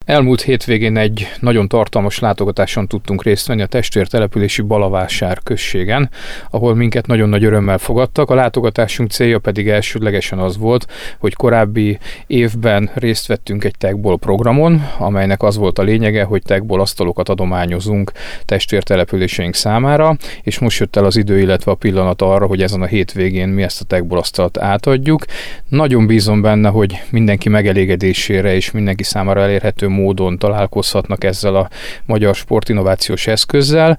Elmúlt hétvégén egy nagyon tartalmas látogatáson tudtunk részt venni a testvértelepülési Balavásár községen, ahol minket nagyon nagy örömmel fogadtak. A látogatásunk célja pedig elsődlegesen az volt, hogy korábbi évben részt vettünk egy techball programon, amelynek az volt a lényege, hogy techball asztalokat adományozunk testvértelepüléseink számára, és most jött el az idő, illetve a pillanat arra, hogy ezen a hétvégén mi ezt a techball asztalt átadjuk. Nagyon bízom benne, hogy mindenki megelégedésére és mindenki számára elérhető módon találkozhatnak ezzel a magyar sportinnovációs eszközzel.